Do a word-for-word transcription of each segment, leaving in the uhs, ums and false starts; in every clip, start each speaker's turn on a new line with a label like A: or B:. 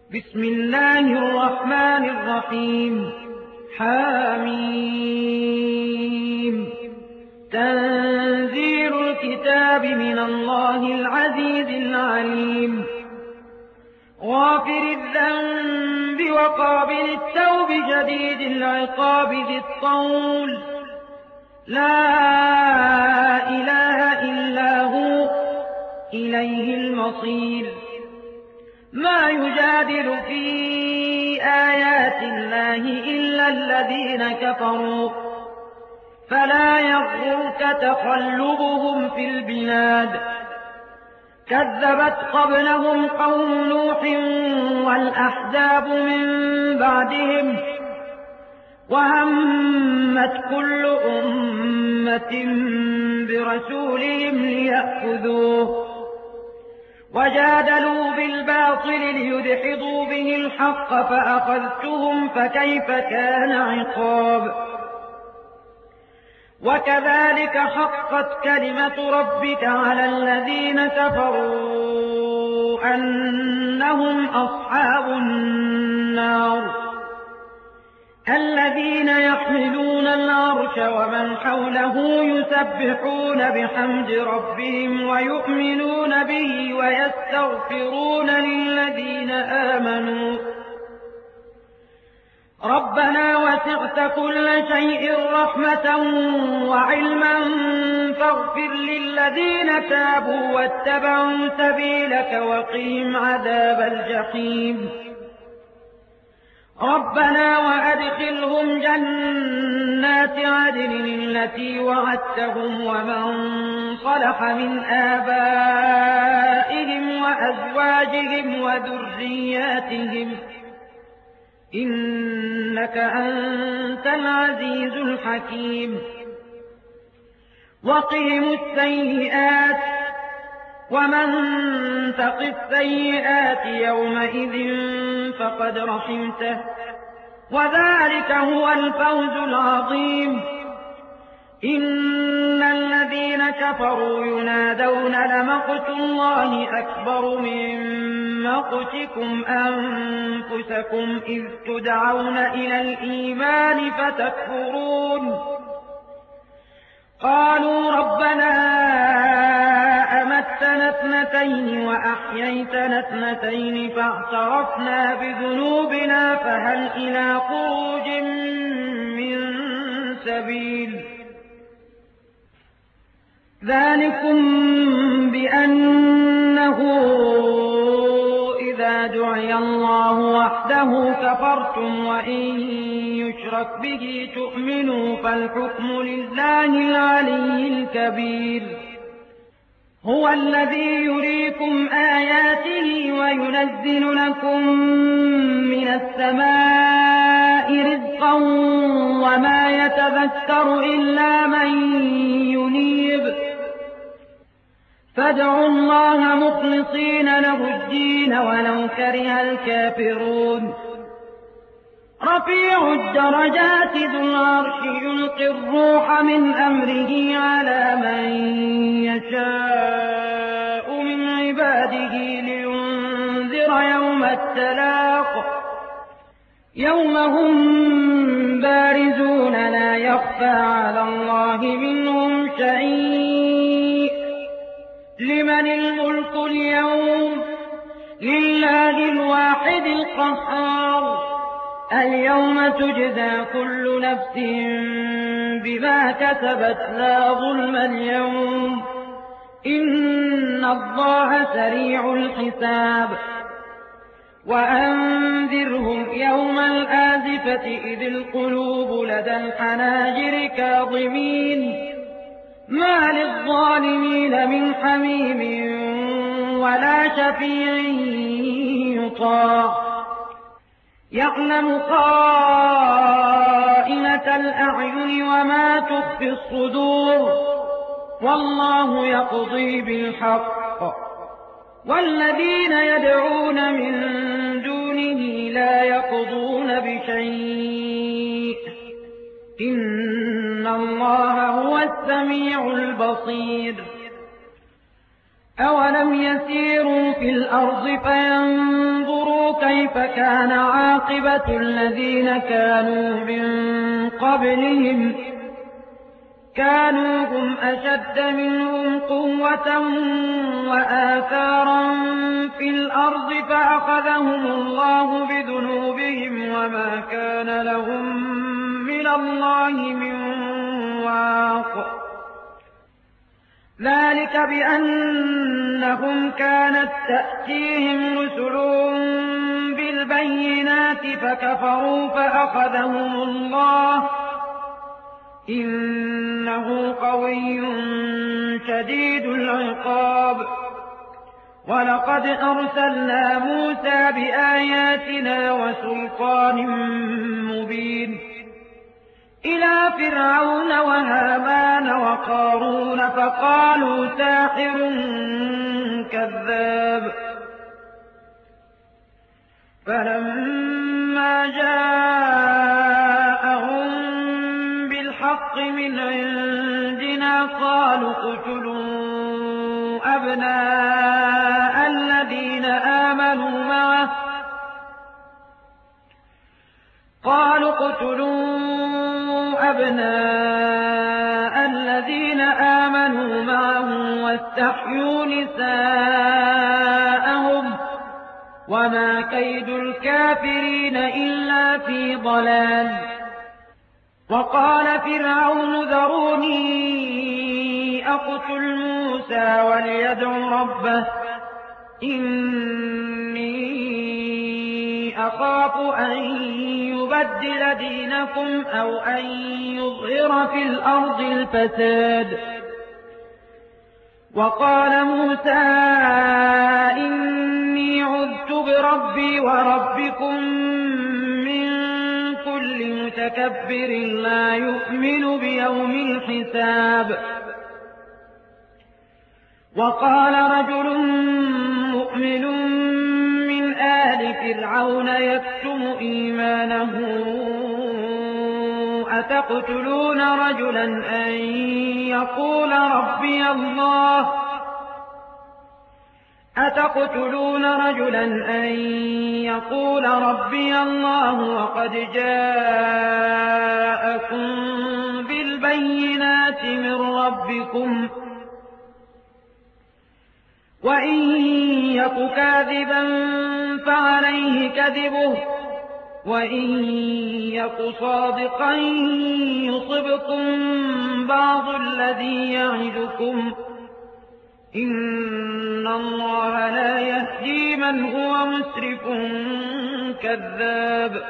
A: بسم الله الرحمن الرحيم حاميم تنزيل الكتاب من الله العزيز العليم غافر الذنب وقابل التوب شديد العقاب ذي الطول لا إله إلا هو إليه المصير ما يجادل في آيات الله إلا الذين كفروا فلا يغرك تقلبهم في البلاد كذبت قبلهم قوم نوح والأحزاب من بعدهم وهمت كل أمة برسولهم ليأخذوه وجادلوا بالباطل ليدحضوا به الحق فأخذتهم فكيف كان عقاب وكذلك حقت كلمة ربك على الذين كفروا أنهم أصحاب النار الذين يحملون العرش ومن حوله يسبحون بحمد ربهم ويؤمنون به ويستغفرون للذين آمنوا ربنا وسعت كل شيء رحمة وعلما فاغفر للذين تابوا واتبعوا سبيلك وقهم عذاب الجحيم ربنا وأدخلهم جنات عدن التي وعدتهم ومن صلح من آبائهم وأزواجهم وذرياتهم إنك أنت العزيز الحكيم وقهم السيئات ومن تق السيئات يومئذ فقد رحمته وذلك هو الفوز العظيم إن الذين كفروا ينادون لمقت الله أكبر من مقتكم أنفسكم إذ تدعون إلى الإيمان فتكفرون قالوا ربنا أمتنا اثنتين وأحييتنا اثنتين فاعترفنا بذنوبنا فهل إلى خروج من سبيل ذلكم بأنه إذا دعي الله وحده كفرتم وإن يشرك به تؤمنوا فالحكم لله العلي الكبير هو الذي يريكم آياته وينزل لكم من السماء رزقا وما يتذكر إلا من ينيب فادعوا الله مخلصين له الدين ولو كره الكافرون رفيع الدرجات ذو العرش يلقي الروح من أمره على من يشاء من عباده لينذر يوم التلاق يوم هم بارزون لا يخفى على الله منهم شيء لمن الملك اليوم لله الواحد القهار اليوم تجزى كل نفس بما كسبت لا ظلم اليوم إن الله سريع الحساب وأنذرهم يوم الآزفة إذ القلوب لدى الحناجر كاظمين ما للظالمين من حميم ولا شفيع يطاع يعلم خائنة الأعين وما تخفي الصدور والله يقضي بالحق والذين يدعون من دونه لا يقضون بشيء إن الله هو السميع البصير أولم يسيروا في الأرض فينظروا كيف كان عاقبة الذين كانوا من قبلهم كانوا هم أشد منهم قوة وآثارا في الأرض فأخذهم الله بذنوبهم وما كان لهم من الله من واق ذلك بأنهم كانت تأتيهم رسلهم بالبينات فكفروا فأخذهم الله إنه قوي شديد العقاب ولقد أرسلنا موسى بآياتنا وسلطان مبين إلى فرعون وهامان وقارون فقالوا ساحر كذاب فلما جاءهم بالحق من عندنا قالوا اقتلوا أبناء الذين آمنوا معه قالوا اقتلوا أبناء الذين آمنوا معه واستحيوا نساءهم وما كيد الكافرين إلا في ضلال وقال فرعون ذروني أقتل موسى وليدع ربه إني أخاف أن يبدل دينكم أو أن يظهر في الأرض الفساد وقال موسى إني عذت بربي وربكم من كل متكبر لا يؤمن بيوم الحساب وقال رجل مؤمن من آل فرعون يكتم إيمانه أتقتلون رجلا أن يقول ربي الله أتقتلون رجلا أن يقول ربي الله وقد جاءكم بالبينات من ربكم وإن يك كاذبا فعليه كذبه وإن يك صادقا يصبكم بعض الذي يعدكم إن الله لا يهدي من هو مسرف كذاب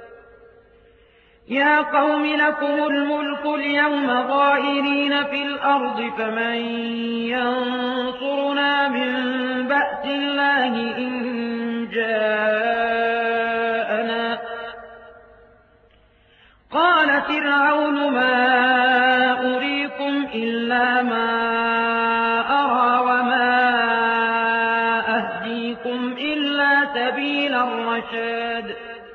A: يا قوم لكم الملك اليوم ظاهرين في الأرض فمن ينصرنا من بأس الله إن جاءنا قال فرعون ما أريكم إلا ما أرى وما أهديكم إلا سبيل الرشاد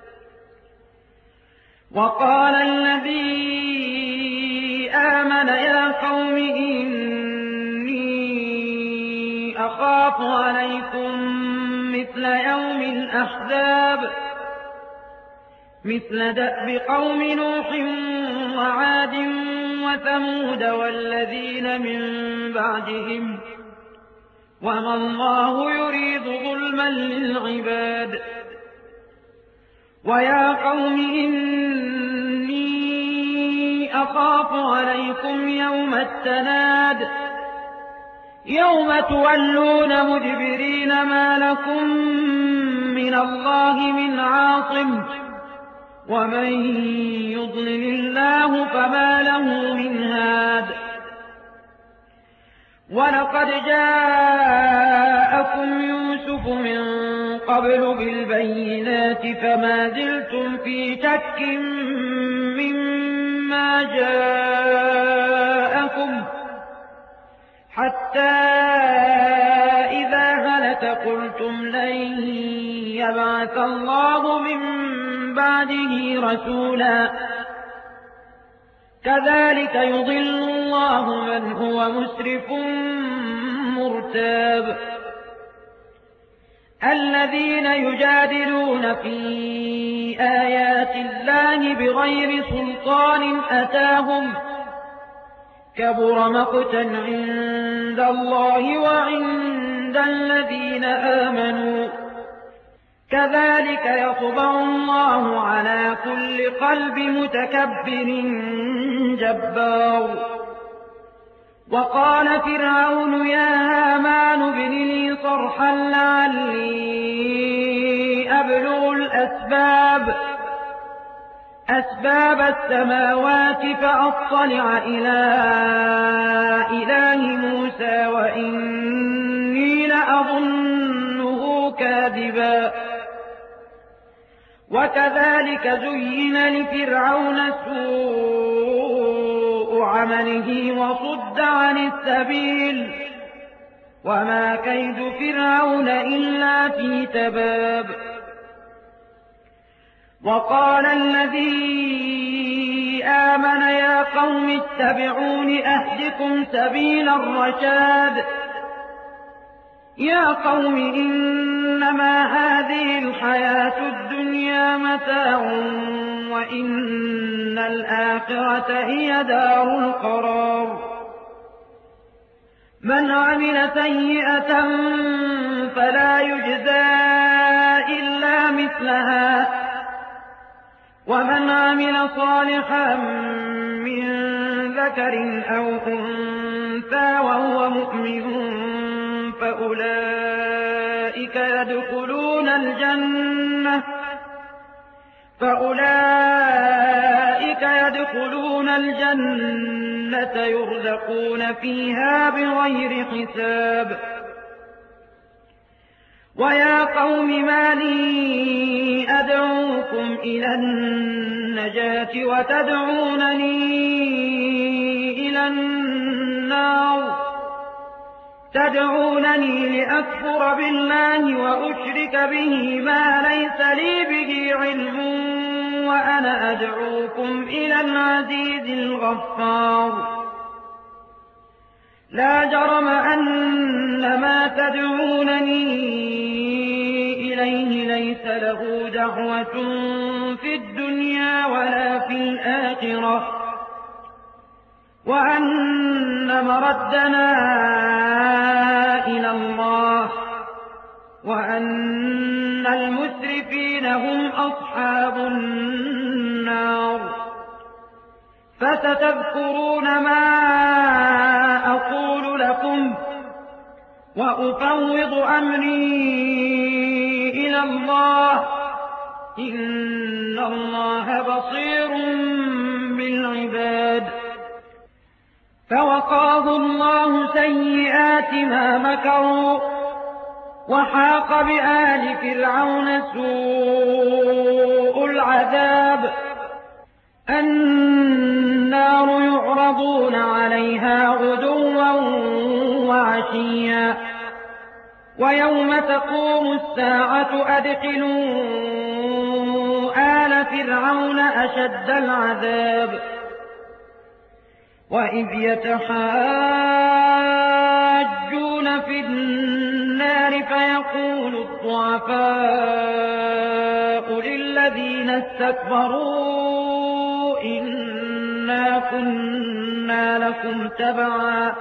A: وقال الذي آمن يا قوم إني أخاف عليكم مثل يوم الأحزاب مثل دأب قوم نوح وعاد وثمود والذين من بعدهم وما الله يريد ظلما للعباد ويا قوم إني أخاف عليكم يوم التناد يوم تولون مدبرين ما لكم من الله من عاصم ومن يضلل الله فما له من هاد ولقد جاءكم يوسف من قبل بالبينات فما زلتم في شك مما جاءكم حتى إذا هلك قلتم لن يبعث الله من بعده رسولا كذلك يضل الله من هو مسرف مرتاب الذين يجادلون في آيات الله بغير سلطان أتاهم كبر مقتا عند الله وعند الذين آمنوا كذلك يطبع الله على كل قلب متكبر جبار. وقال فرعون يا هامان ابن لي صرحا لعلي أبلغ الأسباب أسباب السماوات فأطلع إلى إله موسى وإني لأظنه كاذبا. وكذلك زين لفرعون سوء عمله وصد عن السبيل وما كيد فرعون إلا في تباب. وقال الذي آمن يا قوم اتبعون أهدكم سبيل الرشاد. يا قوم إنما هذه الحياة الدنيا متاع وإن الآخرة هي دار القرار. من عمل سيئة فلا يجزى إلا مثلها ومن عمل صالحا من ذكر أو أنثى وهو مؤمن فأولئك يدخلون الجنة فأولئك يدخلون الجنة يرزقون فيها بغير حساب. ويا قوم ما لي أدعوكم إلى النجاة وتدعونني إلى النار تدعونني لأكفر بالله وأشرك به ما ليس لي به علم وأنا أدعوكم إلى العزيز الغفار. لا جرم أن ما تدعونني إليه ليس له دعوة في الدنيا ولا في الآخرة وأن مردنا إلى الله وأن المسرفين هم أصحاب النار. فستذكرون ما أقول لكم وأفوض أمري إلى الله إن الله بصير بالعباد. فوقاه الله سيئات ما مكروا وحاق بآل فرعون سوء العذاب. النار يعرضون عليها غدوا وعشيا ويوم تقوم الساعة أدخلوا آل فرعون أشد العذاب. وإذ يتحاجون في النار فيقول الضعفاء للذين استكبروا إنا كنا لكم تبعا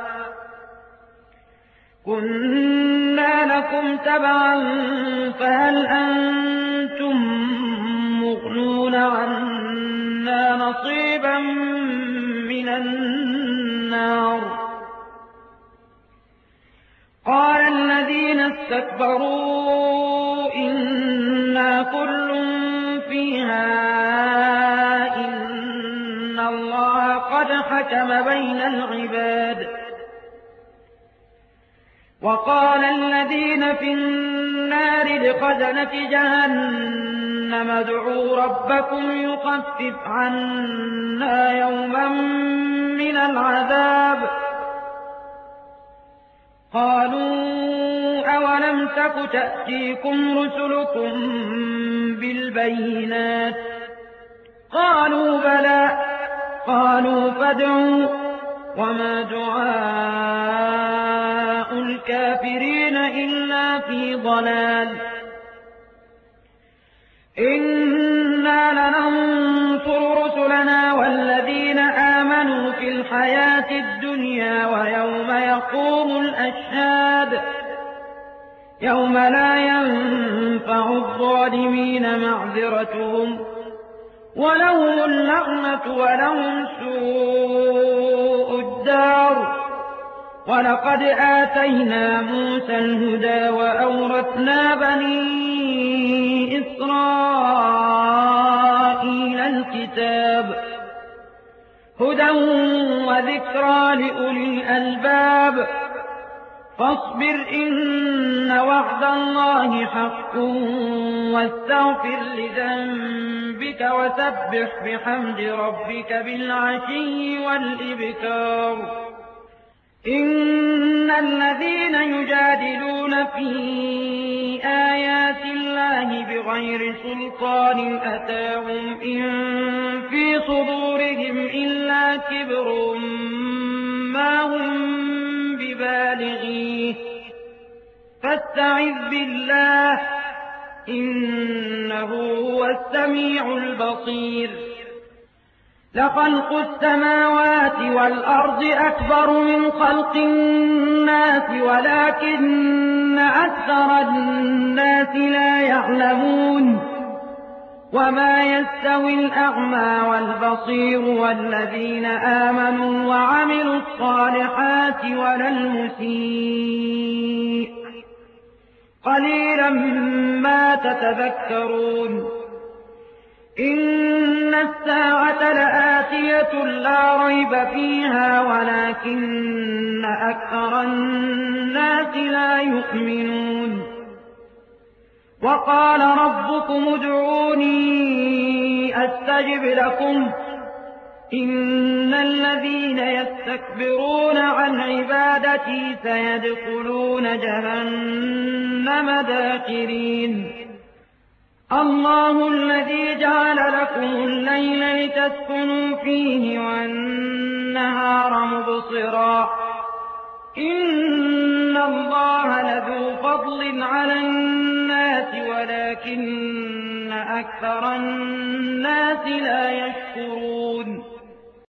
A: كنا لكم تبعا فهل أنتم مغنون عنا نصيبا من النار. قال الذين استكبروا إنا كل فيها إن الله قد حكم بين العباد. وقال الذين في النار لخزنة جهنم ادعوا ربكم يخفف عنا يوما من العذاب. قالوا أولم تك تأتيكم رسلكم بالبينات قالوا بلى قالوا فادعوا وما دعاء الكافرين إلا في ضلال. إنا لننصر رسلنا والذين آمنوا في الحياة الدنيا ويوم يقوم الأشهاد يوم لا ينفع الظالمين معذرتهم ولهم اللعنة ولهم سوء الدار. ولقد آتينا موسى الهدى وأورثنا بني إسرائيل الكتاب هدى وذكرى لأولي الألباب. فاصبر إن وعد الله حق واستغفر لذنبك وسبح بحمد ربك بالعشي والإبكار. إن الذين يجادلون في آيات الله بغير سلطان أتاهم إن في صدورهم إلا كبر ما هم ببالغيه فاستعذ بالله إنه هو السميع البصير. لخلق السماوات والأرض أكبر من خلق الناس ولكن أكثر الناس لا يعلمون. وما يستوي الأعمى والبصير والذين آمنوا وعملوا الصالحات ولا المسيء قليلا ما تتذكرون. إن الساعة لآتية لا ريب فيها ولكن أكثر الناس لا يؤمنون. وقال ربكم ادعوني أستجب لكم إن الذين يستكبرون عن عبادتي سيدخلون جهنم داخرين. الله الذي جعل لكم الليل لتسكنوا فيه والنهار مبصرا إن الله لذو فضل على الناس ولكن أكثر الناس لا يشكرون.